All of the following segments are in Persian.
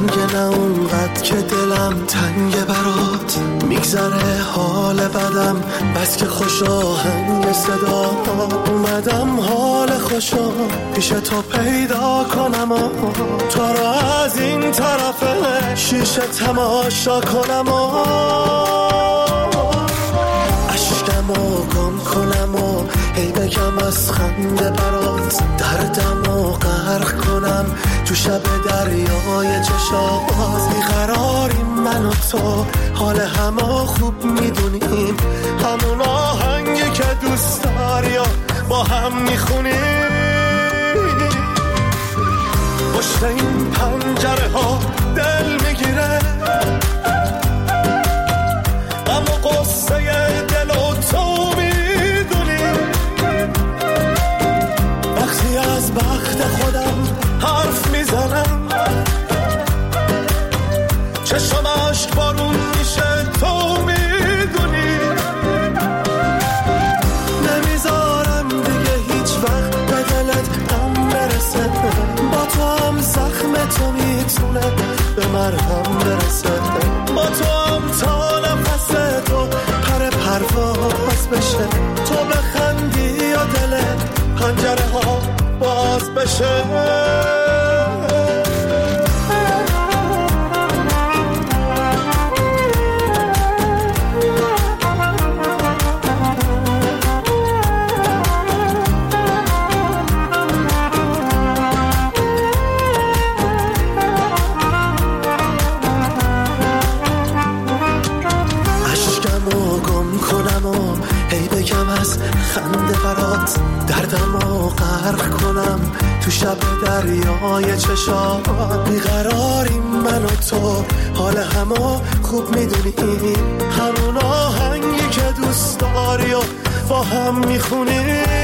تنگ نه اونقدر که دلم تنگ برات، میگذره حال بدم بس که خوش آهنگ صدا، اومدم حال خوشو پیش تو پیدا کنم و تو رو از این طرف شیشه تماشا کنم و اشکمو گم کنم و هی بگم از خنده برات، دردمو غرق کنم تو شب دریای چشات. بیقراریم من و تو، حال همو خوب میدونیم، همون آهنگی که دوست داری و با هم میخونیم. پشت این پنجره ها دل میگیره، اما قصه دل و تو میدونی. وقتی از بخت خودم حرف میزنم، چشم عشق بارون میشه تو میدونی. نمیذارم دیگه هیچ وقت به دلت هم برسه، با تو هم زخم تو میتونه به مرهم برسه، با تو هم تا نفس تو پر پرواز بشه، تو بخندی یا دل پنجره ها باز بشه. خنده برات دردمو غرق کنم تو شب دریای چشات. بیقراریم من و تو، حال همو خوب میدونی، همون آهنگی که دوست داری و با هم میخونی.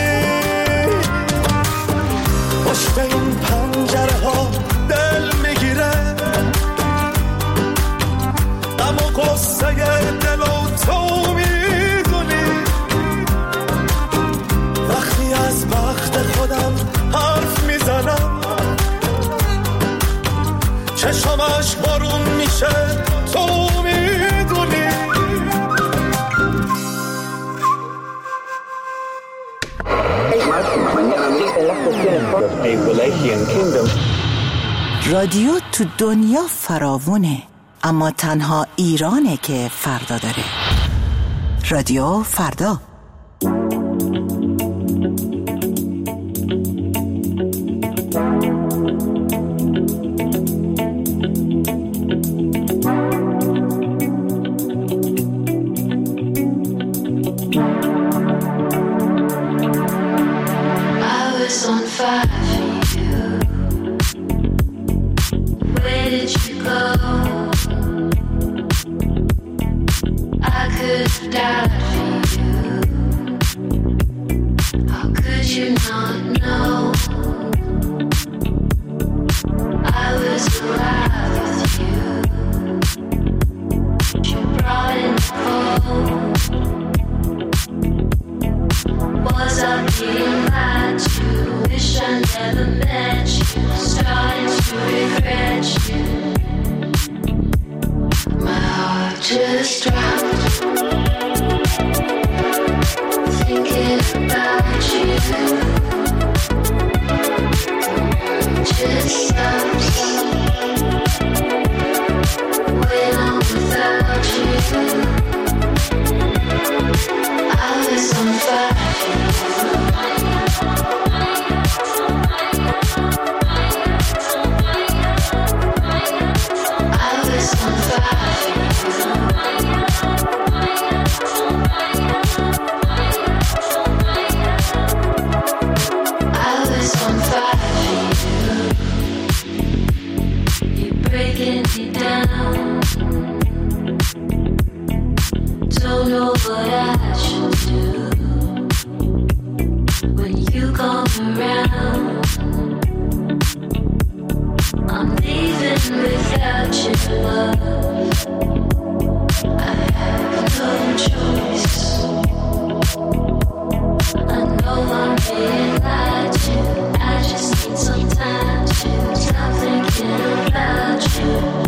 پشت این پنجره ها دل میگیره، اما قصه دل و تو از بخت خودم حرف میزنم، چشمش بارون میشه تو میدونی. رادیو تو دنیا فراوونه، اما تنها ایرانه که فردا داره. رادیو فردا. I just need some time to stop thinking about you.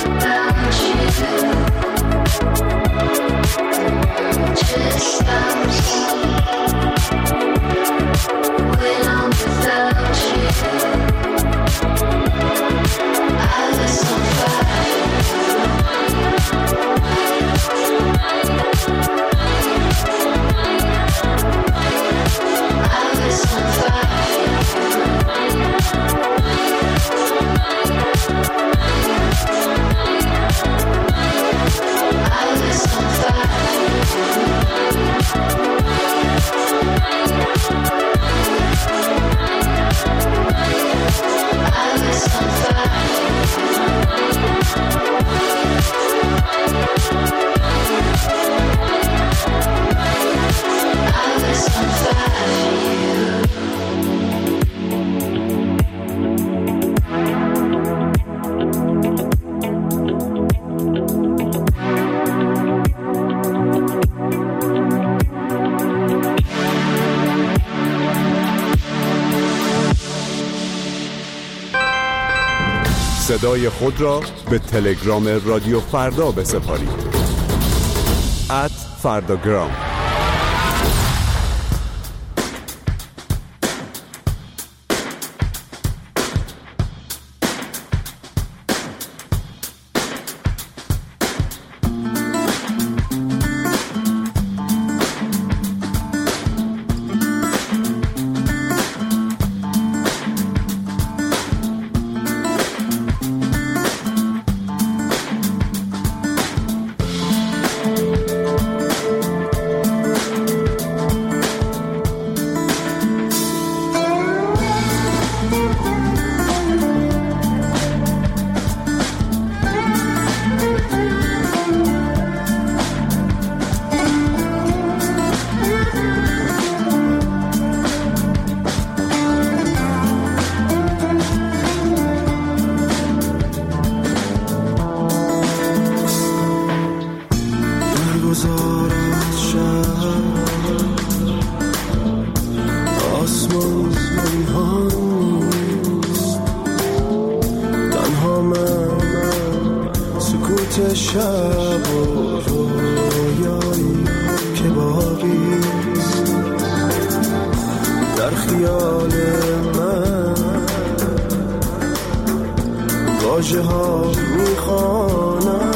صدای خود را به تلگرام رادیو فردا بسپارید. @فرداگرام. شب و رویایی که باقیست در خیال من واژه ها میخوانم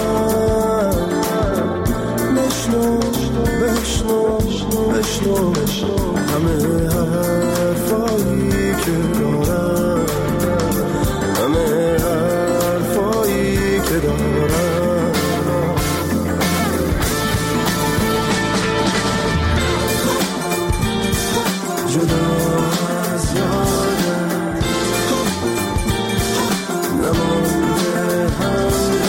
بشنو بشنو بشنو همه حرفایی که دارم همه حرفایی که دارم جدا از یادم نمانده هم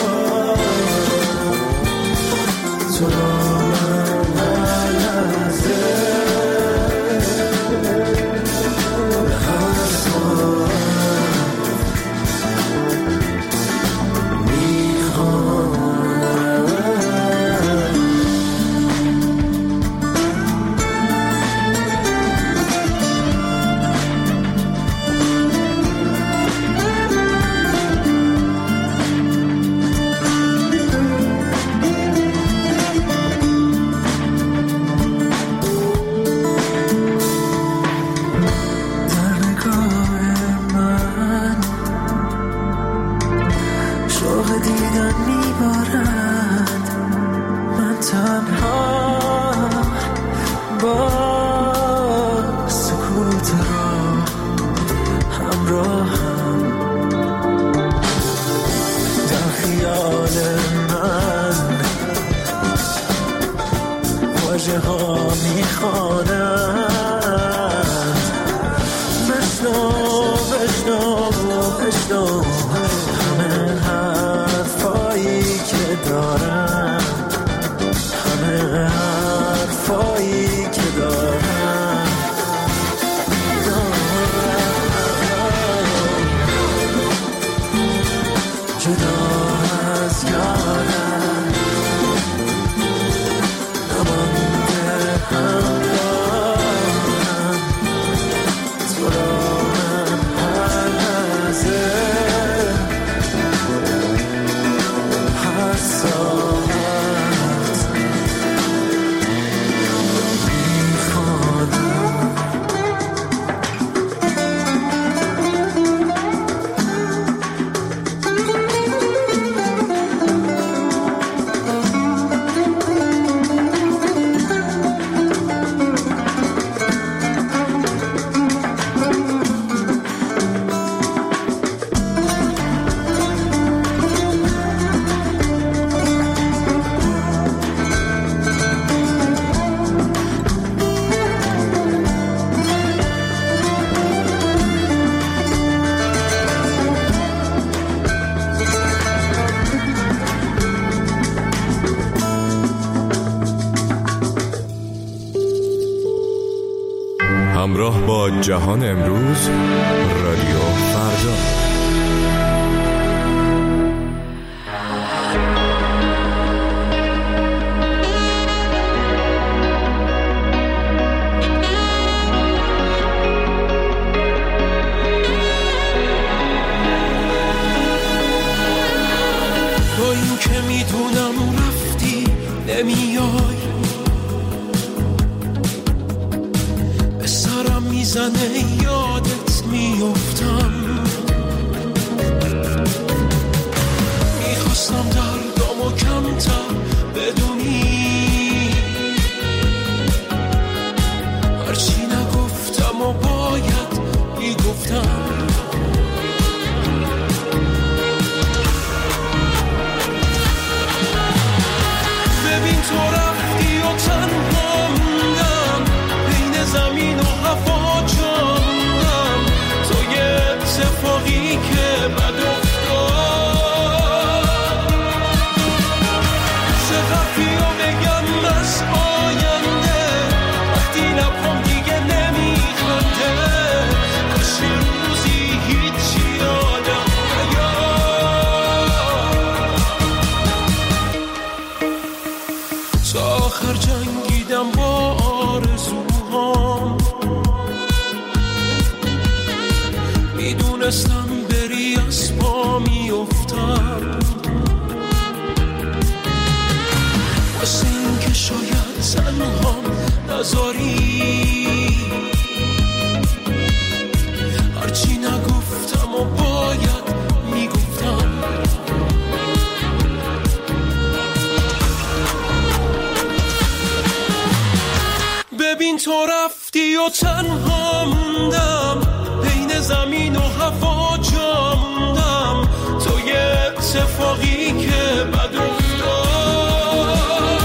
همراه با جهان امروز، رادیو فردا. با این که میدونم رفتی نمیای، به سرم میزنه یادت میافتم، میخواستم دردامو کمتر بدونی، هرچی نگفتم و باید میگفتم. ببین تو رفتی و تنها موندم، بین زمین و هوا جاندم، تو یه اتفاقی که بد افتاد. چقدر یا بگم از آینده، وقتی لبم دیگه نمیخنده، کاش یه روزی هیچی یادم تا آخر جنگیدم با آرزوهام، میدونستم بری از پا میافتم، واسه این که شاید تنهام نذاری، هرچی نگفتم و باید میگفتم. ببین تو رفتی و تنها موندم، بین زمین و هوا جا موندم، تو یه اتفاقی که بد افتاد.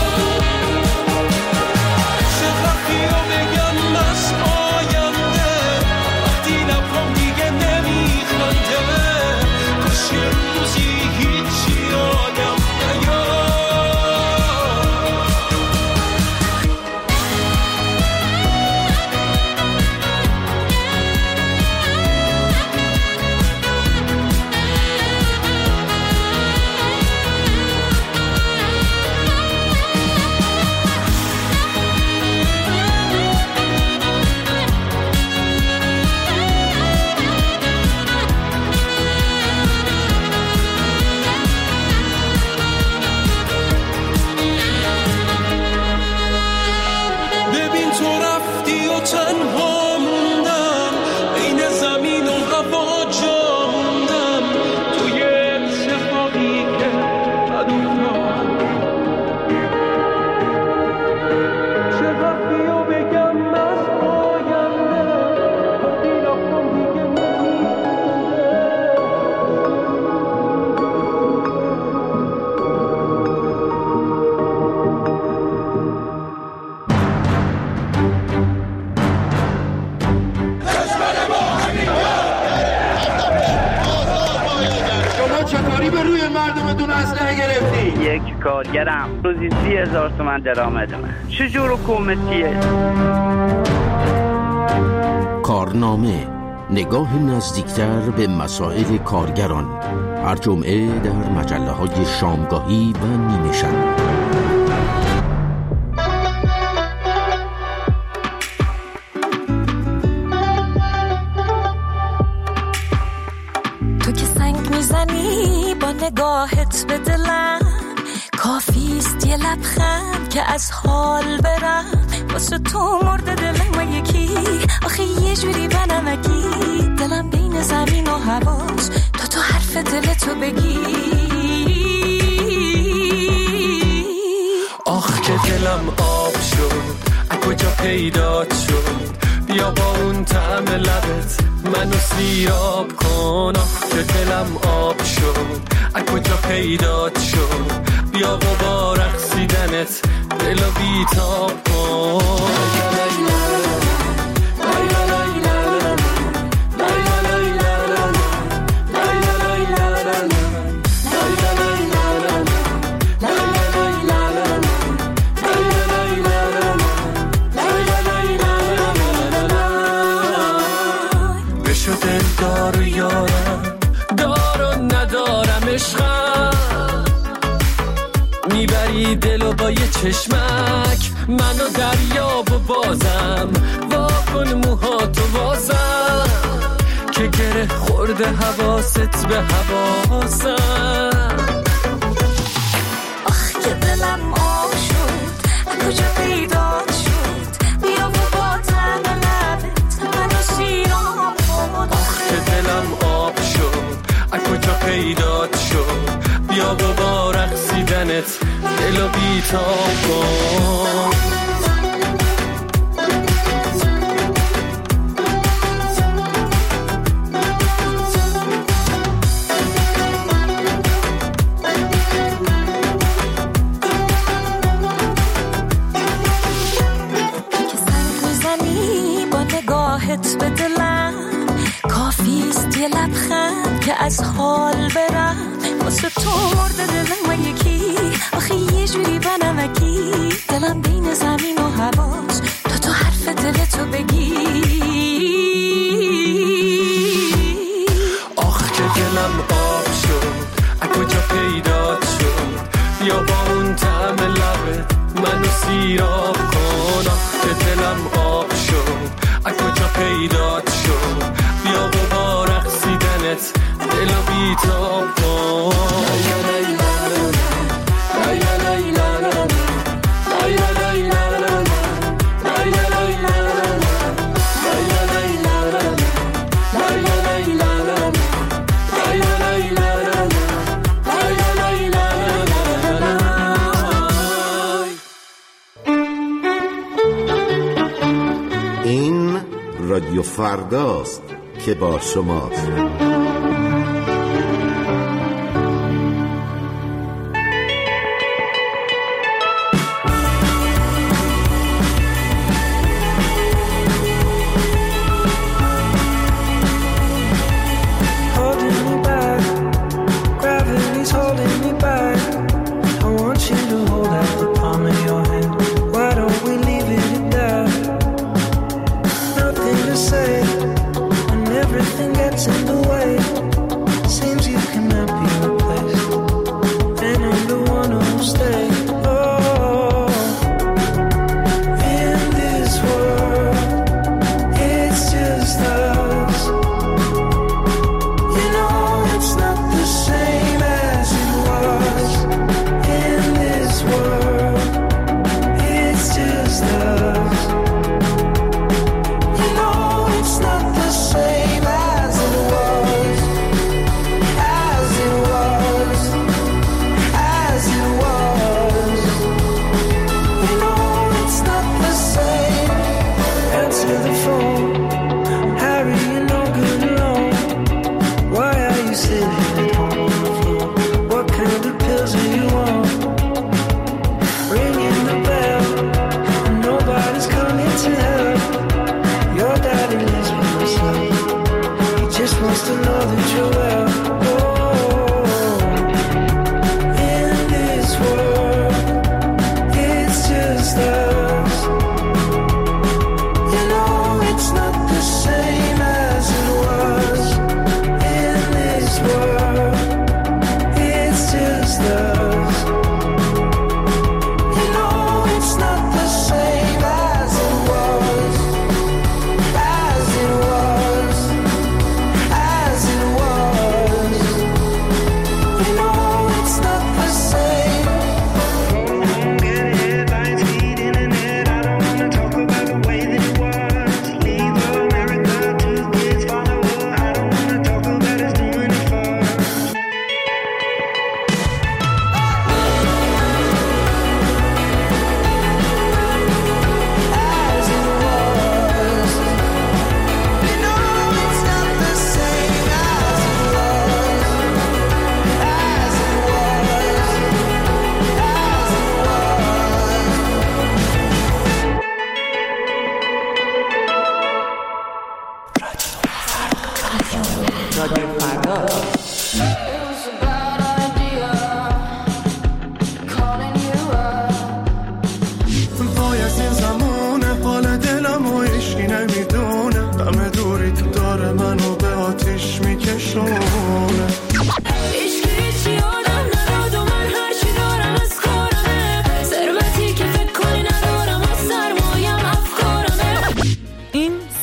چقدر یا بگم از آینده، وقتی لبم دیگه نمیخنده، کاش یه روزی هیچی یادم نیاد. تنها موندم، بین زمین و هوا جا موندم، تو یه اتفاقی که بد افتاد. چقدر یا بگم از آینده، وقتی لبم دیگه نمیخنده. چطوری به روی مردمتون اسلحه گرفتی؟ یک کارگرم روزی 30,000 تومان درآمد من. چجور حکومتیه؟ کارنامه، نگاه نزدیکتر به مسائل کارگران، هر جمعه در مجله‌های شامگاهی و نیمه شب. نگاهت به دلم کافیست، یه لبخند که از حال برم، واسه تو مرد دلم یکی، آخه یه جوری بنمکی، دلم بین زمین و هواست، تو حرف دلتو بگی. آخ که دلم آب شد، از کجا پیدات شد، بیا با اون طعم لبت منو سیراب کن. آخ که دلم آب شد، از کجا پیدات شد، بیا و با رقصیدنت دلو بیتاب کن. میبری دلو با یه چشمک، منو دریاب و بازم واکن موهاتو واسم، که گره خورده حواست به حواسم. آخ که دلم آب شد، کجا پیدا شد، بیا و با تن لبت منو سیراب کن. آخ که دلم آب شد، کجا پیدا شد، بیا و با رقصیدنت دلو بیتاب کن. به دلم کافیست یه لبخند که از حال برم، واسه تو مرده دلم یکی، آخه یه جوری بنمکی، دلم بین زمین و هواست تو حرف دلتو بگی. آخ که دلم آب شد، کجا پیدا شد، بیا با اون طعم لبت منو سیراب کن. آخ که دلم آب شد، کجا پیدا شد، بیا و با رقصیدنت دلو بیتاب کن. رادیو فرداست که با شماست.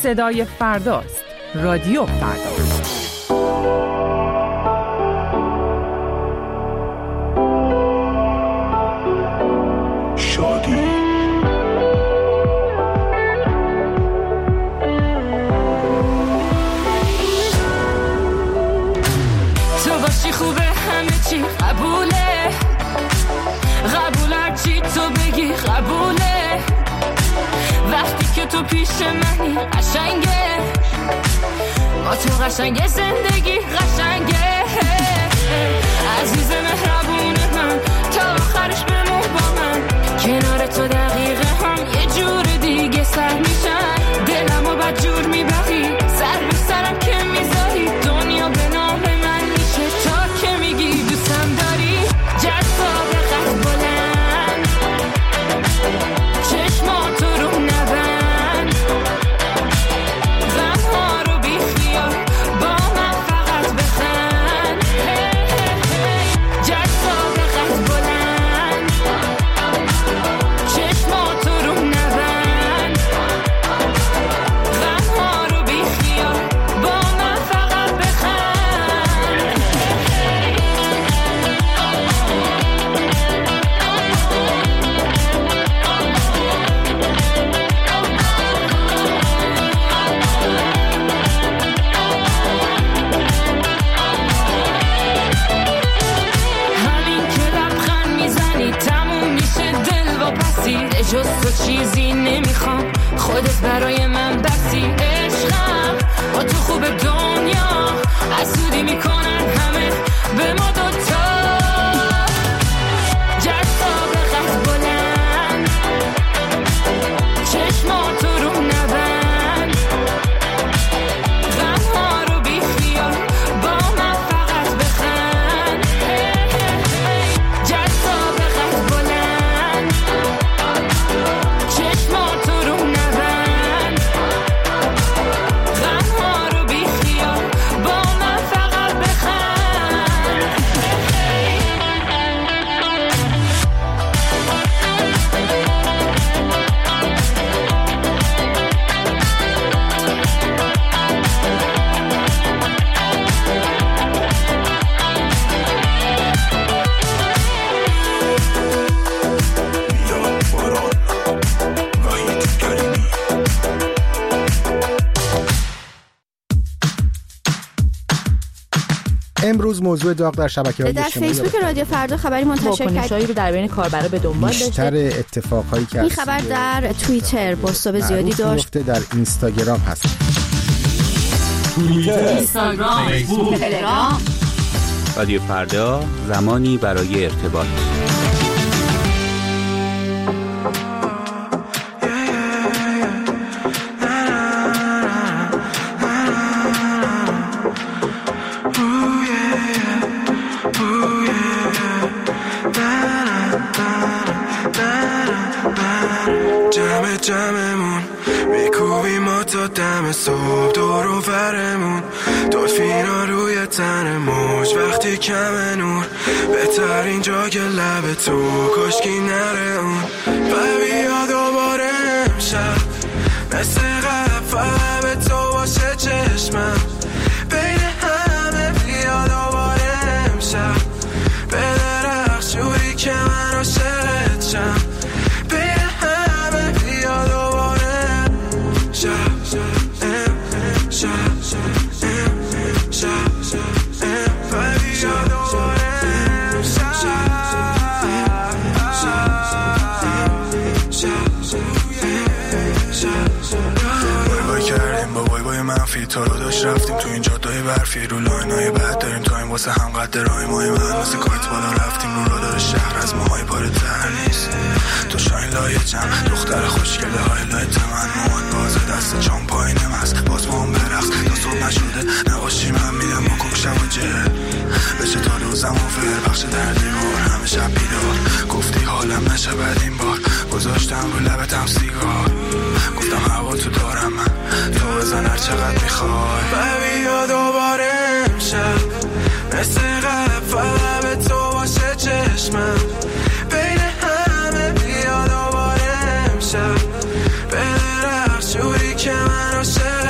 صدای فرداست. رادیو فردا. خوبه همه چی قبوله، قبول هرچی تو بگی قبوله، وقتی که تو پیش منی قشنگه، با تو قشنگه زندگی قشنگه، عزیز مهربون من تا آخرش بمون با من، کنار تو دقیقه هم یه جور دیگه سر میشن، دلمو بد جور میبری سر به سرم که میذاری، دنیا به نام من میشه تا که میگی دوستم داری، جذاب قد بلند چشماتو رو نبند، غمها رو بی خیال با من فقط بخند، جذاب قد بلند چشماتو رو نبند، غمها رو بی خیال با من فقط بخند. همین که لبخند میزنی تموم میشه دل و پسی، جز تو چیزی نمیخوام خودت برای من بسی، عشقم با تو خوب دنیا حسودی میکنن همه به ما دوتا، جذاب قد بلند چشماتو رو نبند، غمها رو بی خیال با من فقط بخند، جذاب قد بلند چشماتو رو نبند، غمها رو بی خیال با من فقط بخند. امروز موضوع داغ در شبکه‌های در اجتماعی فیسبوک رادیو فردا خبری منتشر واکنش‌هایی رو در بین کاربرا به دنبال داشته. بیشتر اتفاقهایی که این خبر در توییتر بازتاب زیادی داشت، در اینستاگرام هست. توییتر، اینستاگرام، فیسبوک، تلگرام. رادیو فردا، زمانی برای ارتباط. جمعمون میکوبیم ما تا دم صبح، دور و برمون دلفینا روی تن موج، وقتی کم نور بهترین جا که لب تو کشکی نره اون، و بیا دوباره امشب مثل قبل فقط به تو باشه چشمم، بین همه بیا دوباره امشب به درخت جوری که من عاشقت شم، تو رو داشت رفتیم تو این جادای برفی، رو لاینای بد داریم تا این واسه هم قد رای مای من واسه کایت بالا رفتیم، رو رادار شهر از ماهای پاره تر نیست، تو شاین لایه جمع دختر خوشگله های لایت من، مواد بازه دست چون پایینم هست باز با هم برقص تا صبح نشده نباشی، من میدم با کمشم و جهل بشه تا روزم و فر بخش در دیوار، همه شب بیدار گفتی حالم نشه بعد این بار، گذاشتم رو لبتم سیگار، گفتم هوا تو دارم من تو بزن هر چقدر میخوای، و بیا دوباره امشب مثل قبل فقط به تو باشه چشمم، بین همه بیا دوباره امشب به درخت جوری که من عاشقت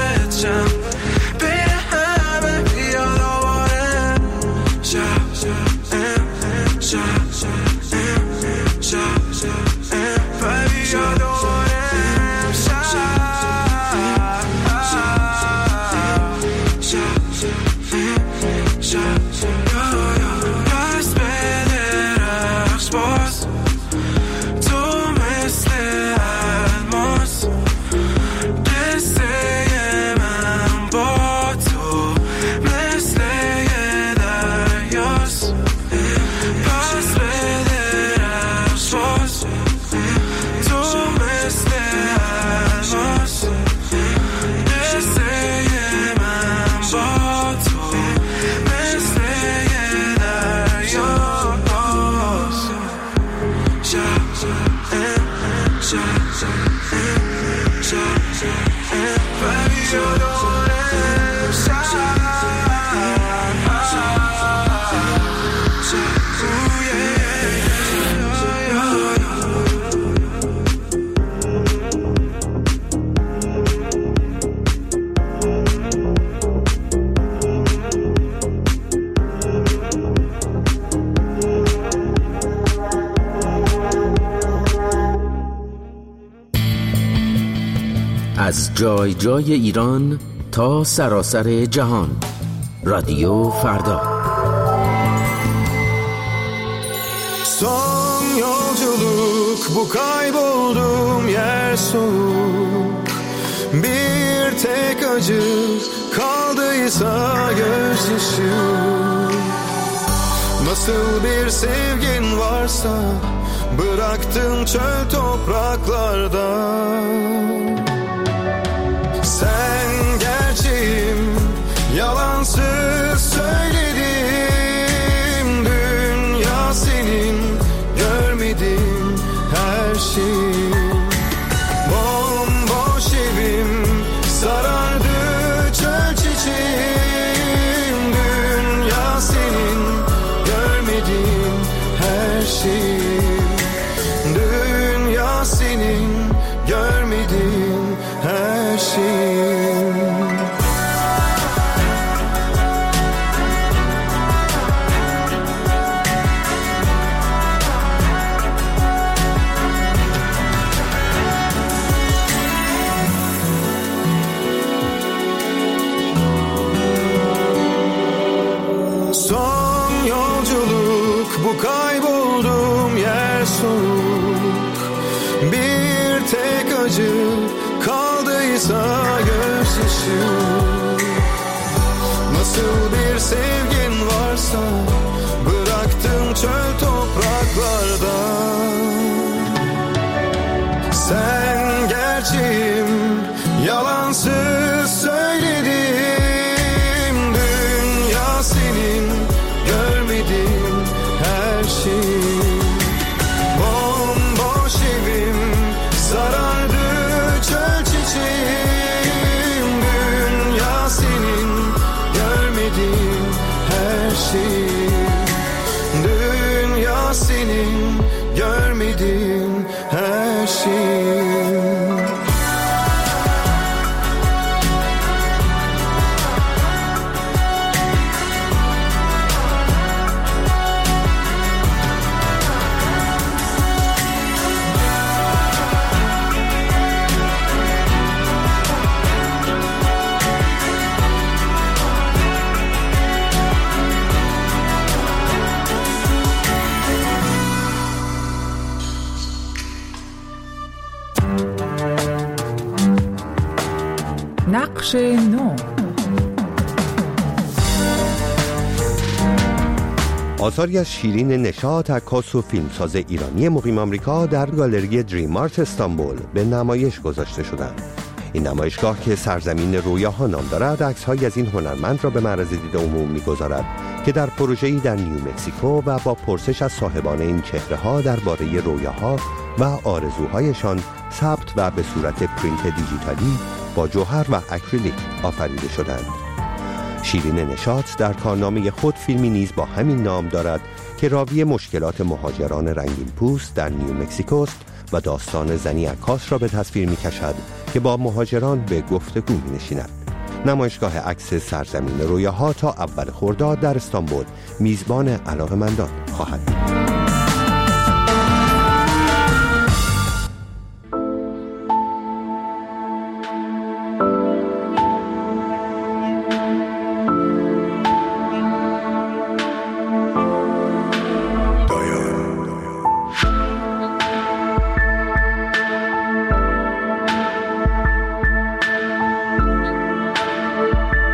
از جای جای ایران تا سراسر جهان. رادیو فردا. Son yolculuk bu kaybolduğum yer soğuk. Bir tek acı kaldıysa gözyaşı. Nasıl bir sevgin varsa bıraktın çöl topraklarda. Sen gerçeğim, yalansız söyledim. Dünya senin, görmedim her şeyim. Bomboş evim, sarardı çöl çiçeğim. Dünya senin, görmedim her şeyim. Dünya senin, görmedim her şeyim. Son yolculuk bu kaybolduğum yer soğuk. Bir tek acı kaldıysa gözyaşı. Nasıl bir sevgin varsa bıraktın çöl topraklarda. Sen gerçeğim, yalansız söyledim. Dünya senin, görmedim her şeyi. Bomboş evim, sarardı çöl çiçeğim. Dünya senin, görmedim her şeyi. Dünya senin, görmedim her şeyi. نقش نو. آثاری از شیرین نشاط، عکاس و فیلمساز ایرانی مقیم آمریکا در گالری دریم آرت استانبول به نمایش گذاشته شدند. این نمایشگاه که سرزمین رویاها نام دارد، عکس‌هایی از این هنرمند را به معرض دید عموم می‌گذارد که در پروژه‌ای در نیو مکزیکو و با پرسش از صاحبان این چهره‌ها درباره رویاها و آرزوهایشان ثبت و به صورت پرینت دیجیتالی با جوهر و اکریلیک آفریده شدند. شیرین نشاط در کارنامه خود فیلمی نیز با همین نام دارد که راوی مشکلات مهاجران رنگین پوست در نیو مکزیکو است و داستان زنی عکاس را به تصویر می‌کشد که با مهاجران به گفتگو می‌نشیند. نمایشگاه عکس سرزمین رویاها تا اول خرداد در استانبول میزبان علاقه‌مندان خواهد بود.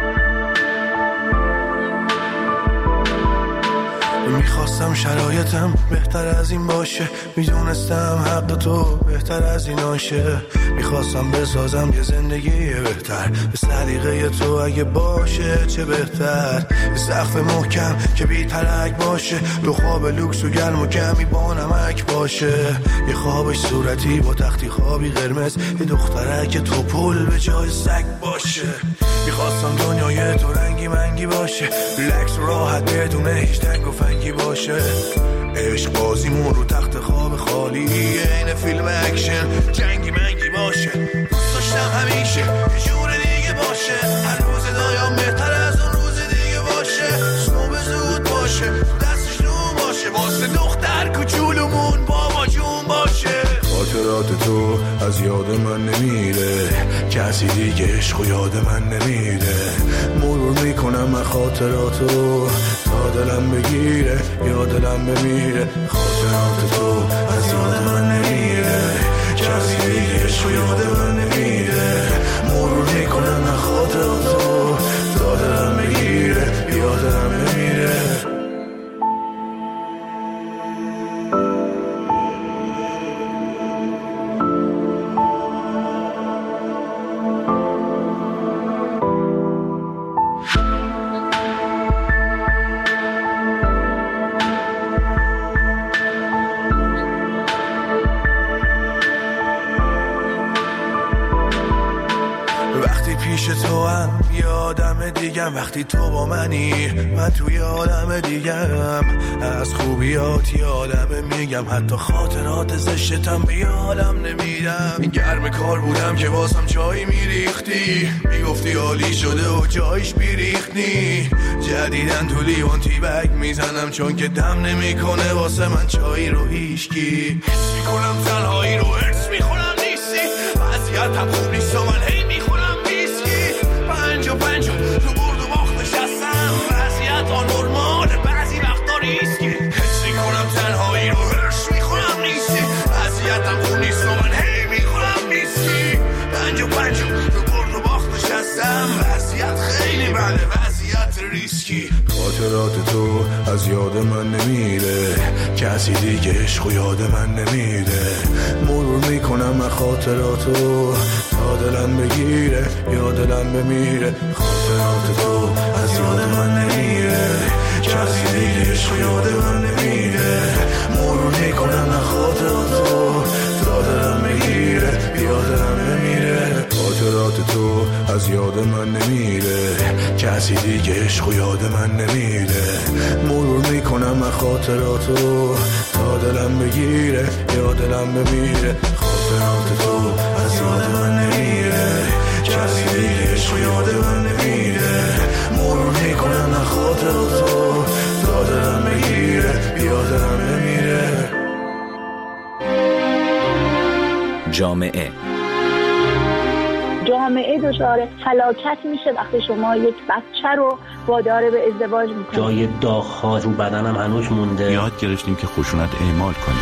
شرایطم بهتر از این باشه. میدونستم حق تو بهتر از این آشه. میخواستم بسازم یه زندگی بهتر به سلیقه تو اگه باشه چه بهتر. یه سقف محکم که بی ترک باشه، دو خواب لوکس و گرم و کمی با نمک باشه. یه خوابش صورتی با تختی خوابی قرمز، یه دخترک تو پول به جای سگ باشه. میخواستم دنیای تو رنگی منگی باشه، ریلکس و راحت بدون هیچ تنگ و فنگی باشه. عشق بازیمون رو تخت خواب خالی، این فیلم اکشن جنگی منگی باشه. دوست داشتم همیشه یه جور دیگه باشه، هر روز دایم بهتر از اون روز دیگه باشه. صبح زود باشه، دستش نون باشه، واسه دختر کوچولومون بابا جون باشه. خاطرات تو از یاد من نمیره، کسی دیگه عشق و یاد من نمیره. مرور میکنم من خاطراتو تا دلم بگیره یا دلم بمیره. خاطرات تو از یاد من نمیره، کسی دیگه عشق و یاد من نمیره. مرور میکنم من خاطراتو تا دلم بگیره یا دلم بمیره. وقتی تو با منی من توی عالم دیگم، از خوبیات یادم میگم، حتی خاطرات زشتم به یادم نمیدم. گرم کار بودم که واسم چای میریختی، میگفتی عالی شده و جایش بیریختی. جدیدن تو لیوان تی بگ میزنم چون که دم نمیکنه واسه من چای رو هیشکی. حس میکنم تنهایی رو ارس میخونم نیستی، وضعیتم خوب نیست و من هی میخونم ویسکی. پنج نورمال بعضی وقتا ریسکی. حس میکنم تنهایی رو هرش میخونم نیستی، وضعیتم خوب نیست و من هی میخونم ویسکی. پنج رو برد و باخت نشستم، وضعیت خیلی بده، وضعیت ریسکی. خاطرات تو از یاد من نمیره، کسی دیگه عشق و یاد من نمیره. مرور میکنم من خاطراتو تا دلم بگیره یا دلم بمیره. خاطرات تو از یاد من نمیره، کسی دیگه عشق و یاد من نمیره. مرور میکنم من خاطراتو تا دلم بگیره یا دلم بمیره. خاطرات تو از یاد من نمیره، کسی دیگه عشق و یاد من نمیره. مرور میکنم من خاطراتو تا دلم بگیره یا دلم بمیره. خاطرات تو از یاد من نمیره، کسی دیگه عشق و یاد من نمیره. مرور میکنم من خاطراتو تا دلم بگیره یا دلم بمیره. جامعه دچار فلاکت میشه وقتی شما یک بچه رو وادار به ازدواج میکنید. جای داغ‌ها رو بدنم هنوز مونده. یاد گرفتیم که خشونت اعمال کنیم.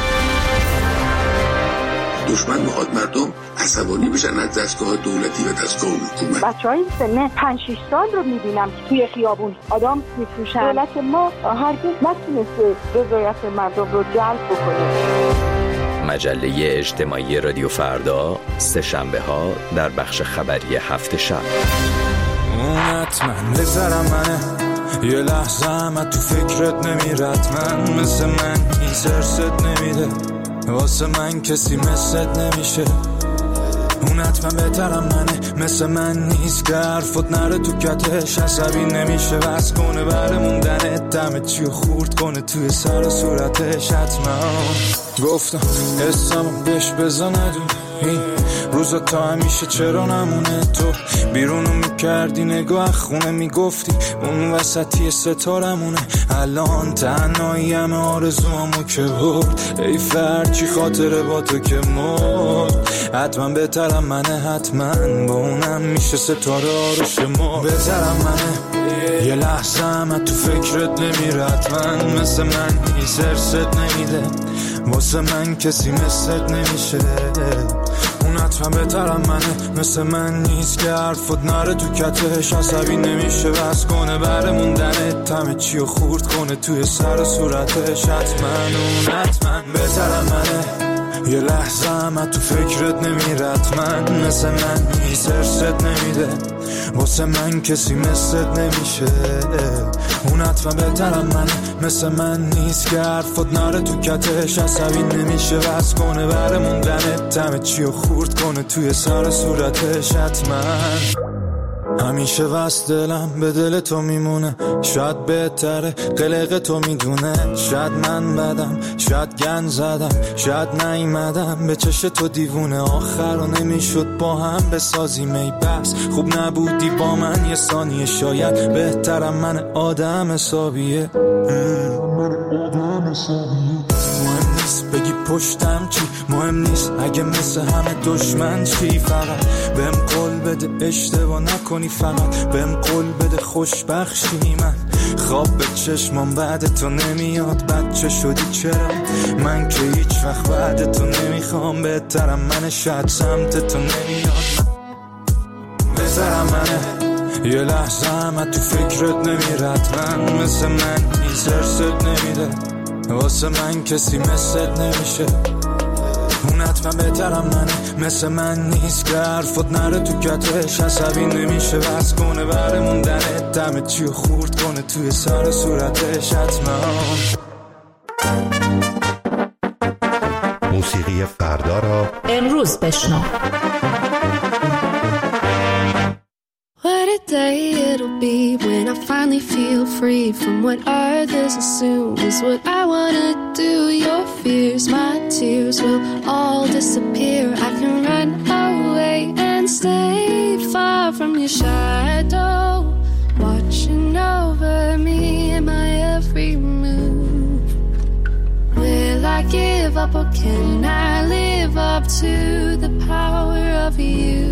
دشمن میخواد مردم عصبانی بشن از دستگاه دولتی و دستگاه حکومت. بچهای سن 5-6 سال رو میبینم که توی خیابون آدم میفروشن. دولت ما هرگز نتونسته رضایت مردم رو جلب بکنه. مجله اجتماعی رادیو فردا، سه شنبه ها در بخش خبری هفت شب. اون حتما بذارم منه، یه لحظه هم تو فکرت نمیرد. من مثل من ایزرست نمیده، واسه من کسی مثلت نمیشه. اون حتما بهترم منه، مثل من نیست که حرفت نره تو کتش. عصبی نمیشه بس کنه بره موندنت، دمت چیو خورد کنه توی سر و صورتش. حتما گفتم حسامو بهش بزا ندونه، این روزا تا همیشه چرا نمونه. تو بیرونو میکردی نگاه خونه، میگفتی اون وسطی ستارمونه. الان تنهایی همه آرزوامو که برد، ای فرد چی خاطره با تو که مرد. حتما بهترم منه، حتما با اونم میشه ستاره آرش ما. بهترم منه، یه لحظه هم تو فکرت نمیره. حتما مثل من ایزرست نمیده، واسه من کسی مثلت نمیشه. اون حتما بهترم منه، مثل من نیست که حرفت نره تو کتش. عصبی نمیشه بس کنه بره موندنه، همه چی رو خورد کنه توی سر و صورتش. حتما اون حتما بهترم منه، یه لحظه هم تو فکرت نمیره. حتما مثل من نیست، ارست نمیده واسه من کسی مثلت نمیشه. اون حتما بهترم منه، مثل من نیست که حرفت نره تو کتش. عصبی نمیشه بس کنه بره موندنه، همه چی رو خورد کنه توی سر صورتش. حتما همیشه وست دلم به دل تو میمونه، شاید بهتره قلق تو میدونه. شاید من بدم، شاید گن زدم، شاید نیومدم به چش تو دیوونه. آخر رو نمیشد با هم بسازیم ای بس، خوب نبودی با من یه ثانیه. شاید بهترم من آدم حسابیه. مهم نیست بگی پشتم چی، مهم نیست اگه مثل همه دشمن چی. فقط بهم قول بده اشتباه نکنی، فقط بهم قول بده خوشبخشی. من خواب به چشمام بعد تو نمیاد، بچه شدی چرا من که هیچ وقت بعد تو نمیخوام. بهترم منه، شاید سمت تو نمیاد. بهترم منه، یه لحظه هم تو فکرت نمیرد. من مثل من نیست، ارست نمیده واسه من کسی مثلت نمیشه. اون حتما بهترم منه، مثل من نیست که حرفت نره تو کتش. عصبی نمیشه بس کنه بره موندنه، همه چی رو خورد کنه توی سر صورتش. حتما موسیقی فردا را امروز بشنو. What a day it'll be when I finally feel free from what others assume is what I wanna do. Your fears, my tears will all disappear. I can run away and stay far from your shadow, watching over me in my every move. Will I give up or can I live up to the power of you?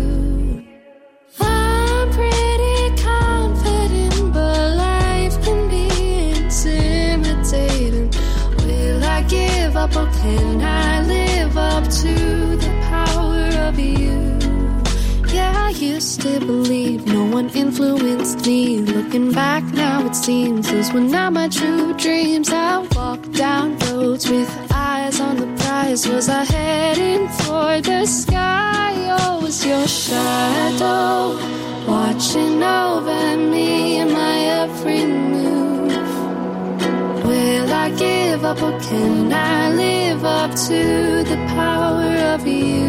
I'm pretty confident, but life can be intimidating. Will I give up or can I live up to the power of you? Yeah, I used to believe no one influenced me. Looking back now it seems those were not my true dreams. I walked down roads with eyes on the prize. Was I heading for the sky or was your shadow watching over me in my every move? Will I give up or can I live up to the power of you?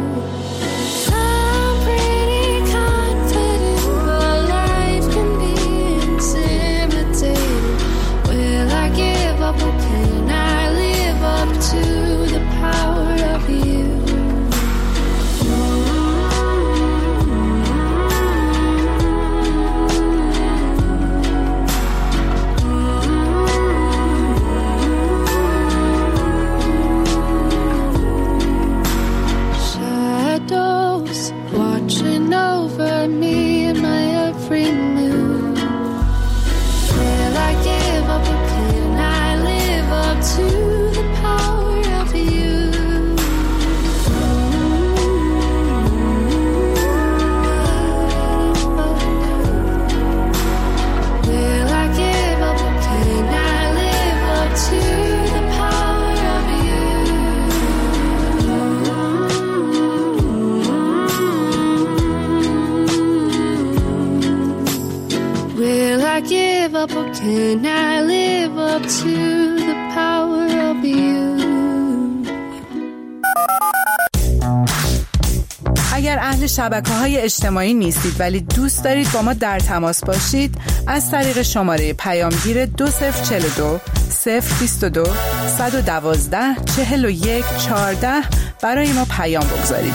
I'm pretty confident, but life can be intimidating. Will I give up or can I live up to the power of you? Watching over me in my every move. Will I give up or can I live up to the power of you? Will I give up or can I live up to the power of you? Will I give up or can I live up to the power of you? اگر اهل شبکه‌های اجتماعی نیستید ولی دوست دارید با ما در تماس باشید، از طریق شماره پیامگیر 2042 022 112 41 14 برای ما پیام بگذارید.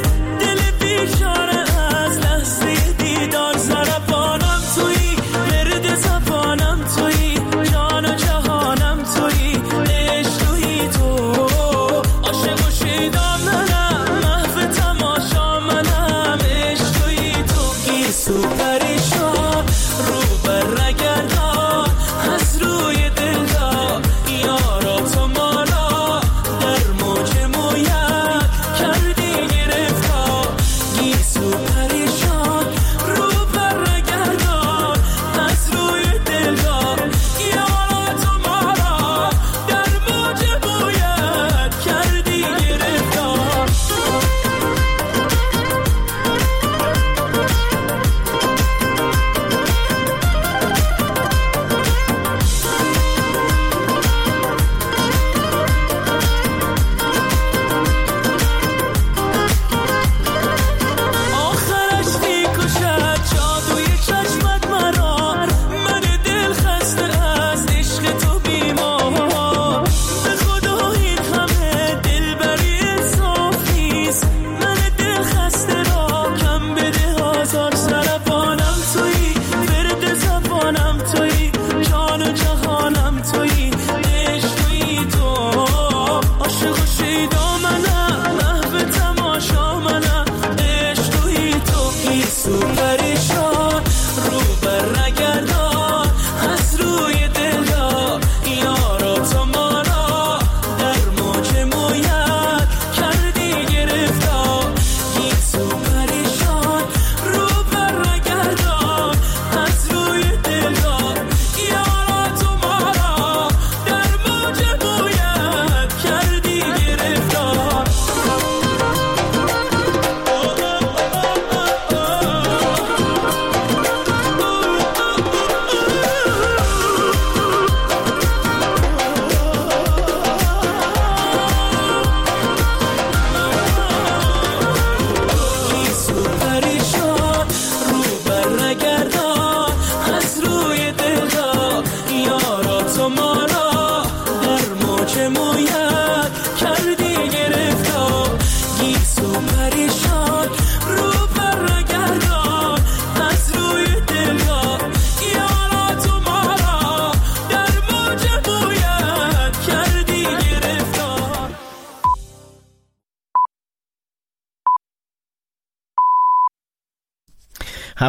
بیچاره از لحظه دیدار سرپانم توی تو پریشون